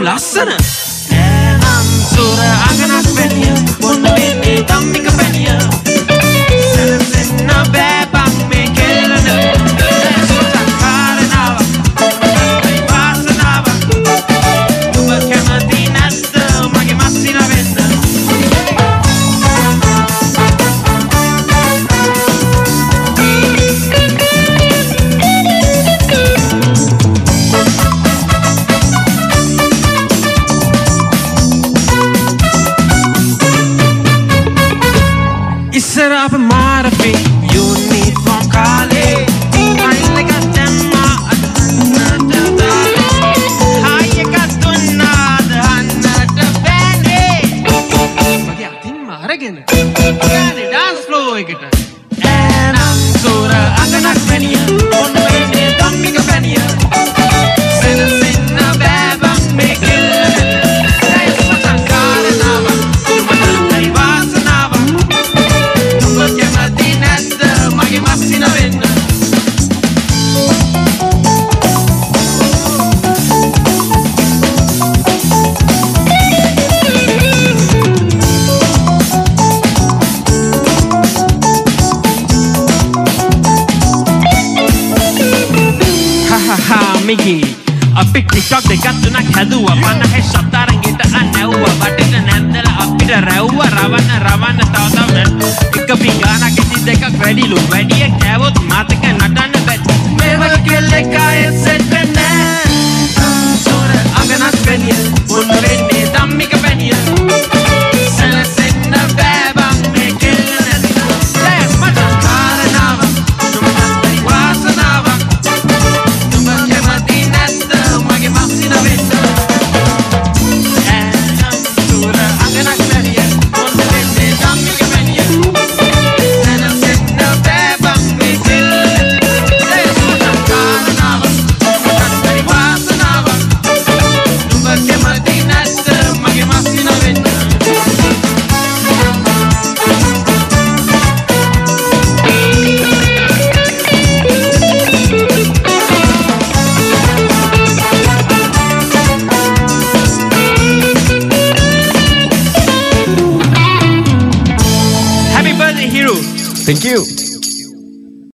ලස්සන ඈනම් සුර අගනක් වැනිය මොන වෙන්නේ ධම්මික පැනිය සැලසෙන්න බෑ බං මේ කෙල්ලන සුතක් කාරණාවක් මගේ වාසනාවක් ඔබ කැමති නැද්ද මගේ මස්සින වෙන්න Serap marapi uniform kale Kaile ka temma adhanna dale Haye ka tunna adhanna bane Mage athinma aragena yani dance floor ekata Enam sura aganak meniya on wene dhammika paniya Selasenna babang me killa Migi අපි ටිකක් දෙකක් තුනක් හැදුවා 50 සතරංගෙට අනැව්වා වටේට නැන්දලා අපිට රැව්වා රවන්න තව එක පිඟානක් ඉති දෙකක් වැඩිලු වැඩියෙක් කෑවොත් මාතක නටන්න බැරි මේ වගේ කෙල්ලෙක් ආයෙත් සෙට් වෙන්නේ සොර අගනක් වෙනිය මොන වෙන්නේ ධම්මික පැනිය සැලසෙන්න බෑ බං මේ කෙල්ල නැතිනම් දැස් මට කාරණාවක් තුමත් වාසනාවක් Thank you.